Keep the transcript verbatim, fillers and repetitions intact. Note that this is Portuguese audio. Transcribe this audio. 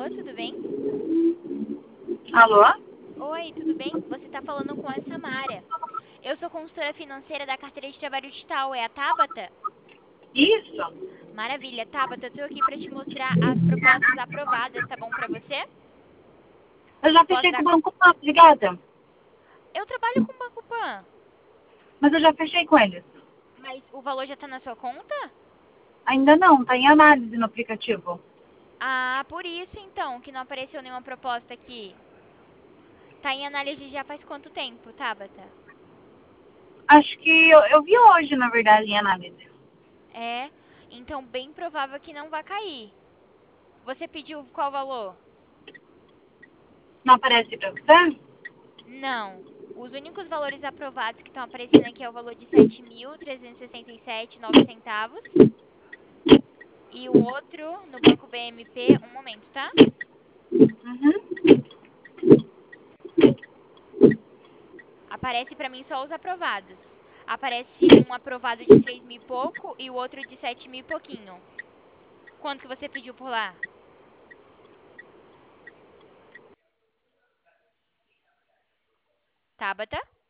Alô, tudo bem? Alô? Oi, tudo bem? Você tá falando com a Samara. Eu sou consultora financeira da carteira de trabalho digital. É a Tabata? Isso? Maravilha, Tabata, eu tô aqui pra te mostrar as propostas aprovadas, tá bom pra você? Eu já Posso fechei com dar... o Banco Pan, obrigada. Eu trabalho com o Banco Pan, Mas eu já fechei com eles. mas o valor já tá na sua conta? Ainda não, tá em análise no aplicativo. Ah, por isso então que não apareceu nenhuma proposta aqui. Tá em análise já faz quanto tempo, Tabata? Acho que eu, eu vi hoje, na verdade, em análise. É, então bem provável que não vai cair. Você pediu qual valor? Não aparece pra você? Não. Os únicos valores aprovados que estão aparecendo aqui é o valor de sete mil trezentos e sessenta e sete e nove centavos. E o outro, no Banco B M P, um momento, tá? Uhum. Aparece pra mim só os aprovados. Aparece um aprovado de seis mil e pouco e o outro de sete mil e pouquinho. Quanto que você pediu por lá? Tabata?